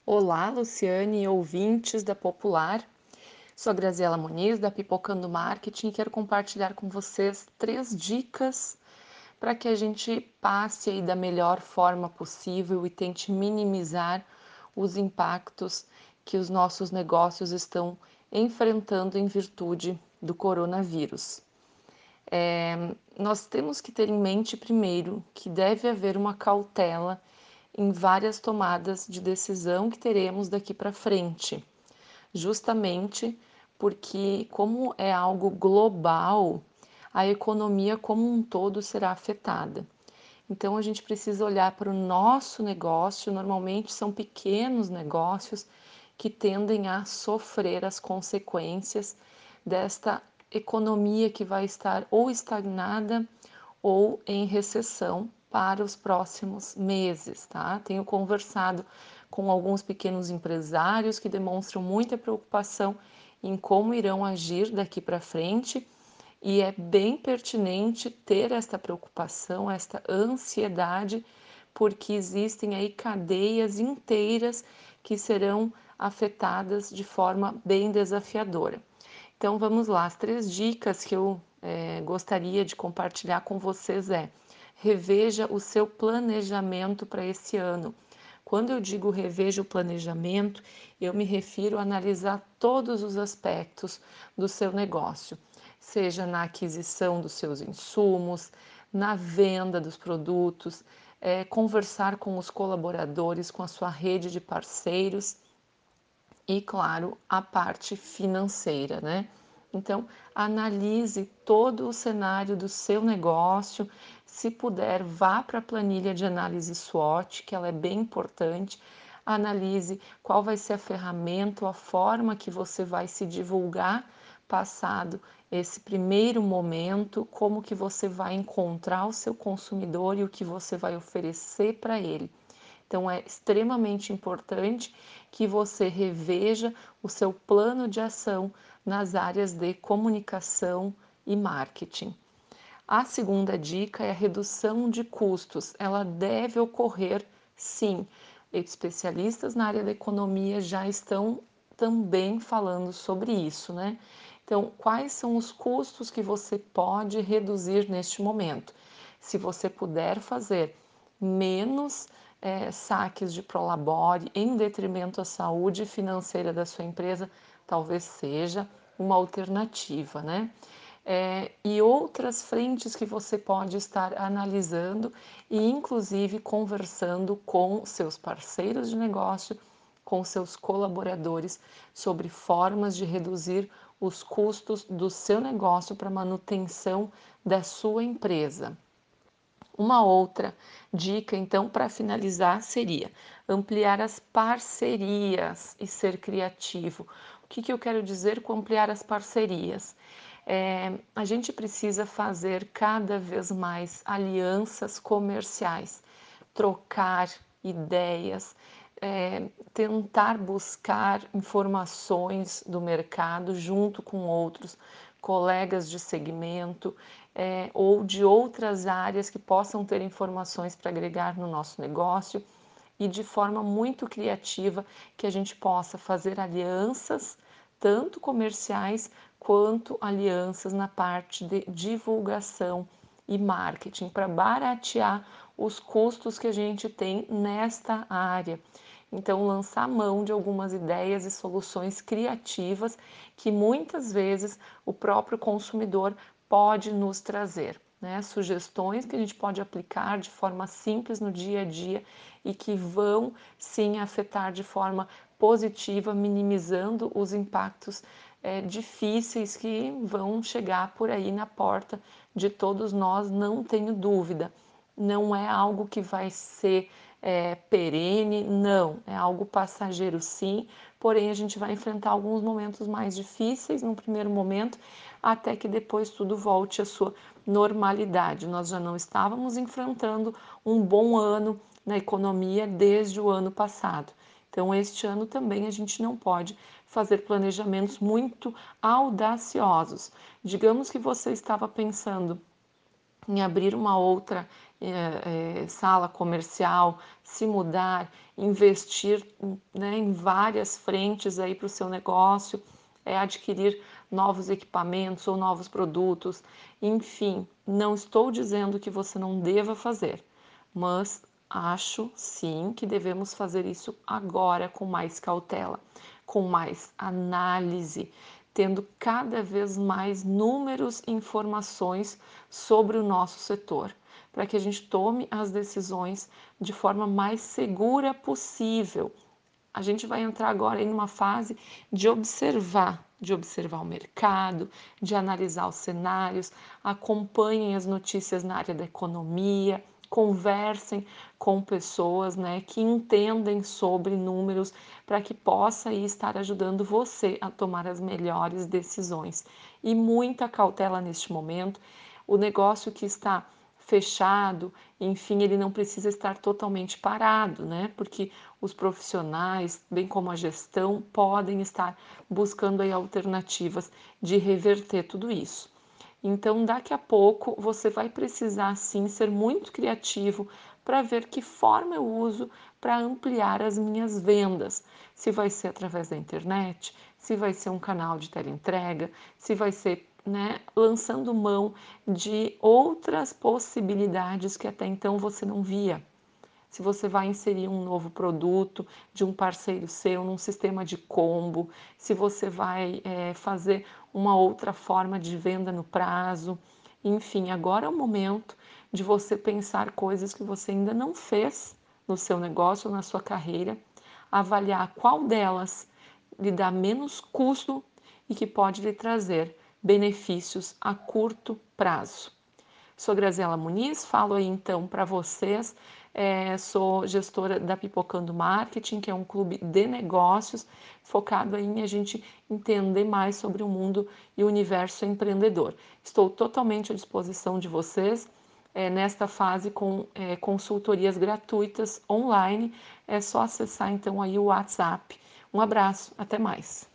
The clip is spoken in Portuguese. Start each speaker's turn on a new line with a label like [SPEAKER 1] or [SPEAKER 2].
[SPEAKER 1] Olá, Luciane e ouvintes da Popular. Sou a Graziela Muniz, da Pipocando Marketing, e quero compartilhar com vocês 3 dicas para que a gente passe aí da melhor forma possível e tente minimizar os impactos que os nossos negócios estão enfrentando em virtude do coronavírus. Nós temos que ter em mente, primeiro, que deve haver uma cautela em várias tomadas de decisão que teremos daqui para frente, justamente porque, como é algo global, a economia como um todo será afetada. Então, a gente precisa olhar para o nosso negócio. Normalmente são pequenos negócios que tendem a sofrer as consequências desta economia que vai estar ou estagnada ou em recessão para os próximos meses, tá? Tenho conversado com alguns pequenos empresários que demonstram muita preocupação em como irão agir daqui para frente, e é bem pertinente ter esta preocupação, esta ansiedade, porque existem aí cadeias inteiras que serão afetadas de forma bem desafiadora. Então vamos lá, as 3 dicas que eu gostaria de compartilhar com vocês reveja o seu planejamento para esse ano. Quando eu digo reveja o planejamento, eu me refiro a analisar todos os aspectos do seu negócio, seja na aquisição dos seus insumos, na venda dos produtos, conversar com os colaboradores, com a sua rede de parceiros e, claro, a parte financeira, né? Então, analise todo o cenário do seu negócio. Se puder, vá para a planilha de análise SWOT, que ela é bem importante. Analise qual vai ser a ferramenta ou a forma que você vai se divulgar passado esse primeiro momento, como que você vai encontrar o seu consumidor e o que você vai oferecer para ele. Então, é extremamente importante que você reveja o seu plano de ação nas áreas de comunicação e marketing. A segunda dica é a redução de custos. Ela deve ocorrer, sim. Especialistas na área da economia já estão também falando sobre isso, né? Então, quais são os custos que você pode reduzir neste momento? Se você puder fazer menos saques de Prolabore em detrimento à saúde financeira da sua empresa, talvez seja uma alternativa, né? E outras frentes que você pode estar analisando e, inclusive, conversando com seus parceiros de negócio, com seus colaboradores, sobre formas de reduzir os custos do seu negócio para manutenção da sua empresa. Uma outra dica, então, para finalizar, seria ampliar as parcerias e ser criativo. O que eu quero dizer com ampliar as parcerias? A gente precisa fazer cada vez mais alianças comerciais, trocar ideias, tentar buscar informações do mercado junto com outros colegas de segmento, ou de outras áreas que possam ter informações para agregar no nosso negócio, e de forma muito criativa que a gente possa fazer alianças, tanto comerciais quanto alianças na parte de divulgação e marketing, para baratear os custos que a gente tem nesta área. Então, lançar mão de algumas ideias e soluções criativas que muitas vezes o próprio consumidor pode nos trazer, né? Sugestões que a gente pode aplicar de forma simples no dia a dia e que vão sim afetar de forma positiva, minimizando os impactos difíceis que vão chegar por aí na porta de todos nós, não tenho dúvida. Não é algo que vai ser perene, não, é algo passageiro sim, porém a gente vai enfrentar alguns momentos mais difíceis no primeiro momento, até que depois tudo volte à sua normalidade. Nós já não estávamos enfrentando um bom ano na economia desde o ano passado. Então, este ano também a gente não pode fazer planejamentos muito audaciosos. Digamos que você estava pensando em abrir uma outra sala comercial, se mudar, investir, né, em várias frentes aí para o seu negócio, adquirir novos equipamentos ou novos produtos, enfim, não estou dizendo que você não deva fazer, mas acho sim que devemos fazer isso agora com mais cautela, com mais análise, tendo cada vez mais números e informações sobre o nosso setor, para que a gente tome as decisões de forma mais segura possível. A gente vai entrar agora em uma fase de observar o mercado, de analisar os cenários, acompanhem as notícias na área da economia, conversem com pessoas, né, que entendem sobre números para que possa aí estar ajudando você a tomar as melhores decisões. E muita cautela neste momento. O negócio que está fechado, enfim, ele não precisa estar totalmente parado, né? Porque os profissionais, bem como a gestão, podem estar buscando aí alternativas de reverter tudo isso. Então, daqui a pouco, você vai precisar sim ser muito criativo para ver que forma eu uso para ampliar as minhas vendas. Se vai ser através da internet, se vai ser um canal de teleentrega, se vai ser, né, lançando mão de outras possibilidades que até então você não via. Se você vai inserir um novo produto de um parceiro seu num sistema de combo, se você vai fazer uma outra forma de venda no prazo. Enfim, agora é o momento de você pensar coisas que você ainda não fez no seu negócio ou na sua carreira, avaliar qual delas lhe dá menos custo e que pode lhe trazer benefícios a curto prazo. Sou Graziela Muniz, falo aí então para vocês. Sou gestora da Pipocando Marketing, que é um clube de negócios focado aí em a gente entender mais sobre o mundo e o universo empreendedor. Estou totalmente à disposição de vocês nesta fase com consultorias gratuitas online. É só acessar então aí o WhatsApp. Um abraço, até mais.